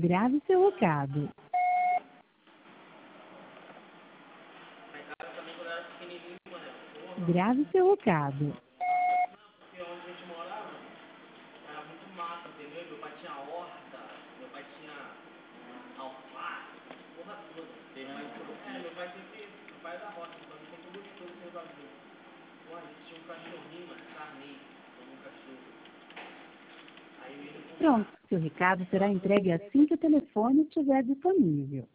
Grave seu recado. Grave seu recado. Porque onde a gente morava, era muito mato, entendeu? Meu pai tinha horta, meu pai tinha alface, porra toda. Meu pai é da roça, então ele sempre gostou desse bagulho. Pô, a gente tinha um cachorrinho, mano, carneiro, um cachorro. Aí ele Pronto, seu recado será entregue assim que o telefone estiver disponível.